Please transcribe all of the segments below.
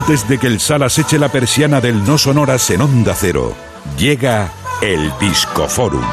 Desde que el Salas eche la persiana del No Sonoras en Onda Cero, llega el Discoforum.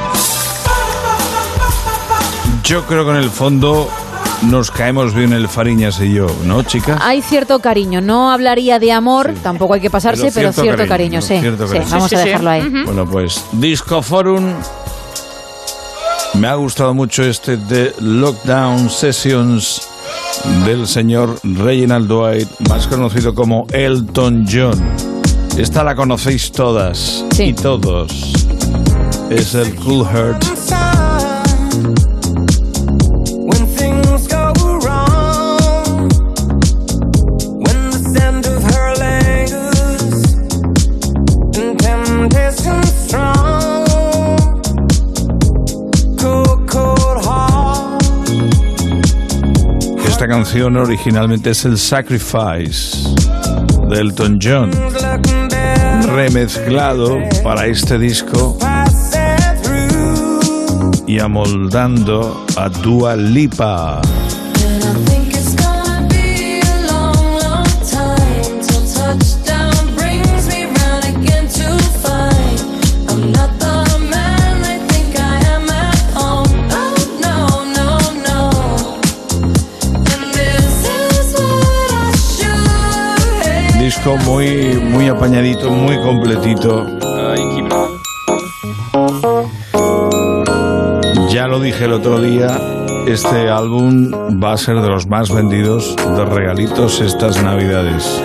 Yo creo que en el fondo nos caemos bien el Fariñas y yo, ¿no, chicas? Hay cierto cariño. No hablaría de amor, sí. Tampoco hay que pasarse, pero cierto cariño, sí. Vamos a dejarlo ahí. Bueno, pues Discoforum. Me ha gustado mucho este de Lockdown Sessions del señor Reginald Dwight, más conocido como Elton John. Esta la conocéis todas y todos. Es el Cool Heart. Esta canción originalmente es el Sacrifice de Elton John, remezclado para este disco y amoldando a Dua Lipa. Disco muy apañadito, muy completito. Ya lo dije el otro día, este álbum va a ser de los más vendidos de regalitos estas Navidades.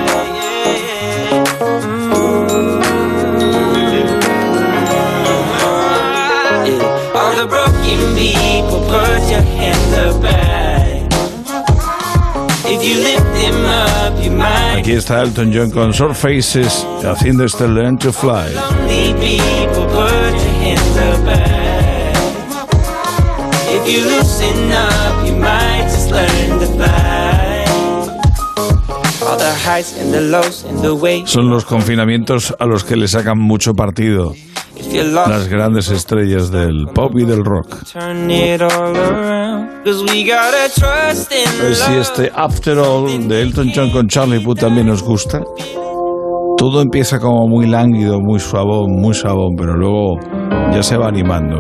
Aquí está Elton John con Surfaces haciendo este Learn to Fly. Son los confinamientos a los que le sacan mucho partido las grandes estrellas del pop y del rock. Pues si este After All de Elton John con Charlie Puth también nos gusta, todo empieza como muy lánguido, muy suavón, pero luego ya se va animando,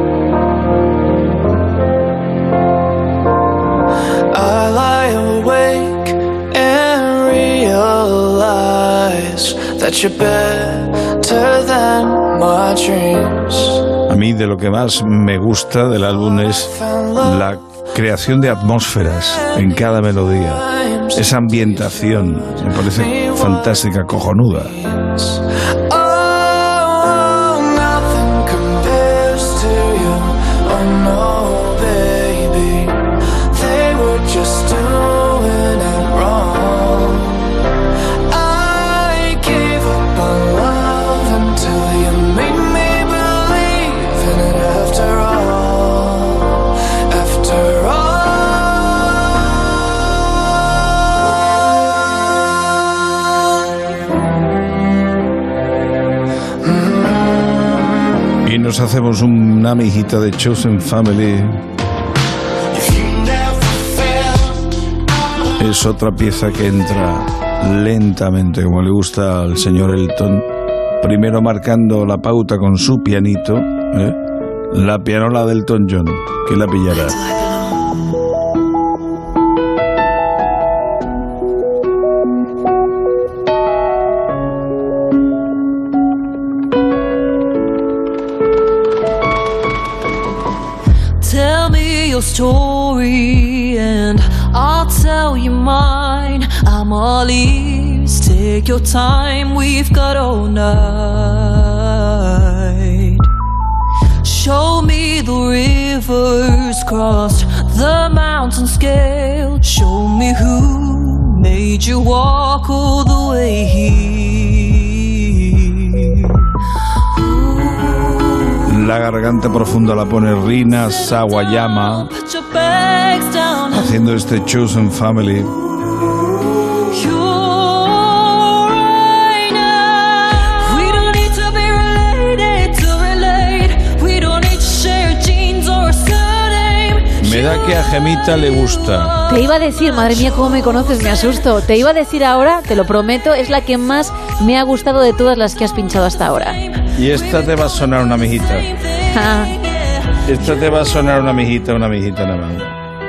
I lie awake and realize that you're better than my dreams. A mí de lo que más me gusta del álbum es la creación de atmósferas en cada melodía. Esa ambientación me parece fantástica, cojonuda. Nos hacemos una mijita de Chosen Family. Es otra pieza que entra lentamente, como le gusta al señor Elton, primero marcando la pauta con su pianito, la pianola de Elton John, que la pillará. Story and I'll tell you mine. I'm all ears. Take your time. We've got all night. Show me the rivers crossed, the mountains scaled. Show me who made you walk all the way here. La garganta profunda la pone Rina Sawayama haciendo este Chosen Family. Me da que a Gemita le gusta. Te iba a decir, madre mía, cómo me conoces, me asusto. Te iba a decir ahora, te lo prometo, es la que más me ha gustado de todas las que has pinchado hasta ahora. Y esta te va a sonar una mijita. Esta te va a sonar una mijita nada más.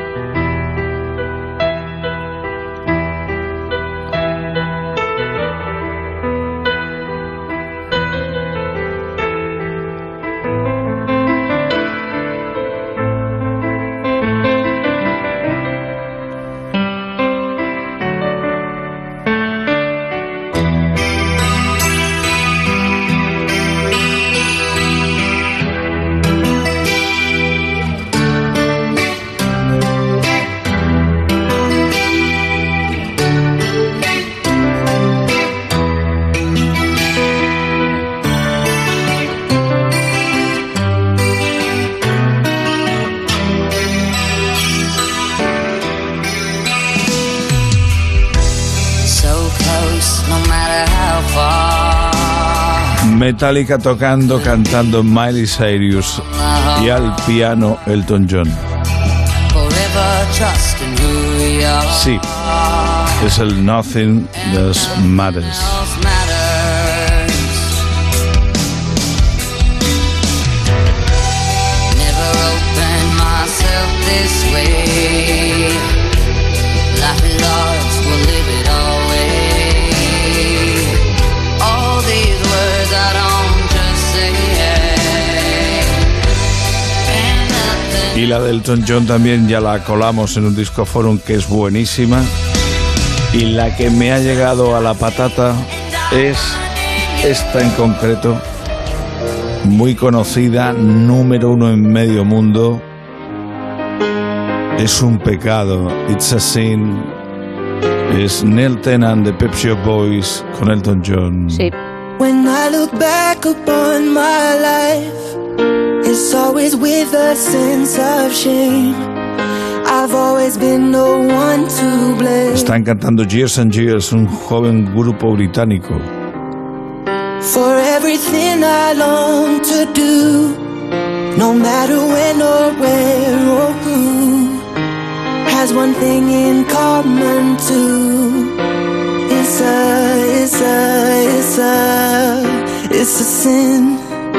Metallica tocando, cantando Miley Cyrus y al piano Elton John. Sí, es el Nothing Else Matters. Y la de Elton John también ya la colamos en un Discoforum, que es buenísima. Y la que me ha llegado a la patata es esta en concreto, muy conocida, número 1 en medio mundo. Es un pecado, It's a Sin. Es Neil Tennant de Pet Shop Boys con Elton John. Sí. When I look back upon my life, it's always with a sense of shame. I've always been the one to blame. Están cantando Years and Years, un joven grupo británico. For everything I long to do, no matter when or where or who, has one thing in common too. It's a sin.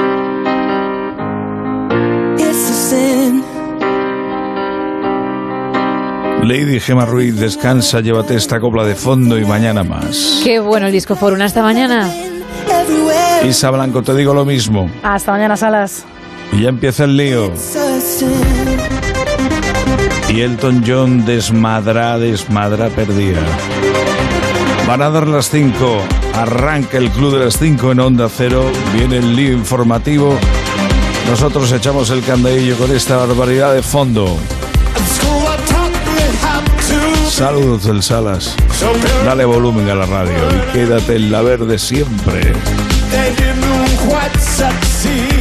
Lady Gemma Ruiz, descansa, llévate esta copla de fondo y mañana más. Qué bueno el Discoforum, hasta mañana. Isa Blanco, te digo lo mismo. Hasta mañana, Salas. Y ya empieza el lío. Y Elton John desmadra perdida. Van a dar las 5. Arranca el Club de las 5 en Onda Cero. Viene el lío informativo. Nosotros echamos el candadillo con esta barbaridad de fondo. Saludos del Salas. Dale volumen a la radio y quédate en la verde siempre.